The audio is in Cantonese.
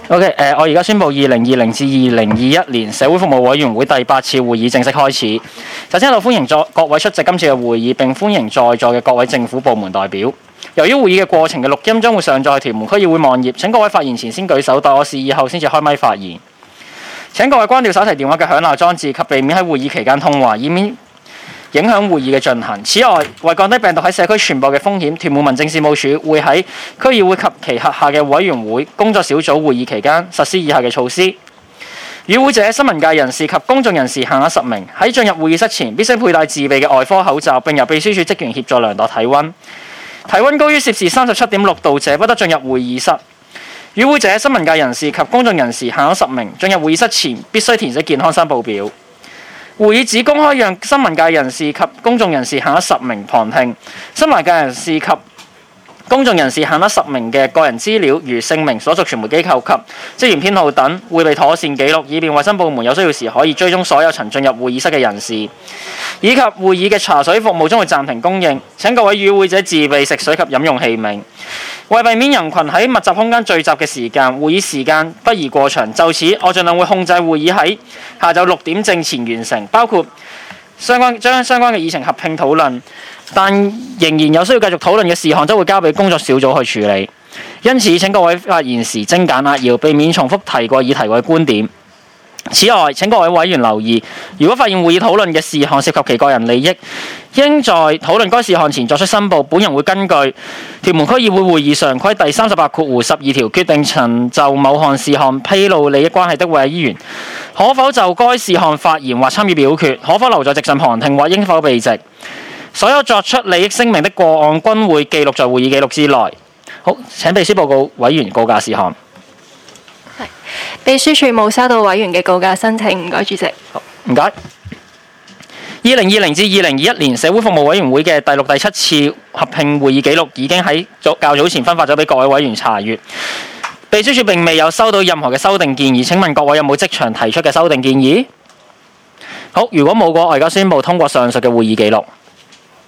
OK， 我而家宣布2020至2021年社會服務委員會第8次會議正式開始。首先喺度歡迎各位出席今次嘅會議，並歡迎在座嘅各位政府部門代表。由於會議嘅過程嘅錄音將會上載屯門區議會網頁，請各位發言前先舉手，待我示意後先至開咪發言。請各位關掉手提電話嘅響鬧裝置及避免喺會議期間通話，以免影響會議嘅進行。此外，為降低病毒喺社區傳播嘅風險，屯門民政事務處會喺區議會及其轄下嘅委員會工作小組會議期間實施以下嘅措施：與會者、新聞界人士及公眾人士限額10名。喺進入會議室前，必須佩戴自備嘅外科口罩，並由秘書處職員協助量度體温。體温高於攝氏37.6度者，不得進入會議室。與會者、新聞界人士及公眾人士限額10名。進入會議室前，必須填寫健康申報表。會議只公開讓新聞界人士及公眾人士限額10名旁聽。新聞界人士及公眾人士限額10名嘅個人資料，如姓名、所屬傳媒機構及職員編號等，會被妥善記錄，以便衛生部門有需要時可以追蹤所有曾進入會議室嘅人士。以及會議嘅茶水服務將會暫停供應，請各位與會者自備食水及飲用器皿。為避免人群喺密集空間聚集嘅時間，會議時間不宜過長。就此，我盡量會控制會議喺下晝6點正前完成，包括將相關嘅議程合併討論，但仍然有需要繼續討論嘅事項，則會交俾工作小組去處理。因此，請各位發言時精簡扼要，避免重複提過已提過嘅觀點。此外，請各位委員留意，如果發現會議討論嘅事項涉及其個人利益，應在討論該事項前作出申報。本人會根據屯門區議會會議常規第38/12條，決定曾就某項事項披露利益關係的委員，可否就該事項發言或參與表決，可否留在席上旁聽或應否避席。所有作出利益聲明的個案均會記錄在會議記錄之內。好，請秘書報告委員告假事項。 秘書處冇收到委員嘅告假申請，唔該主席。 好，唔該。2020至2021年社會服務委員會嘅第6、第7次合併會議記錄已經喺較早前分發咗俾各位委員查閱。秘書處並未有收到任何嘅修訂建議，請問各位有冇即場提出嘅修訂建議？好，如果冇嘅話，我而家宣布通過上述嘅會議記錄。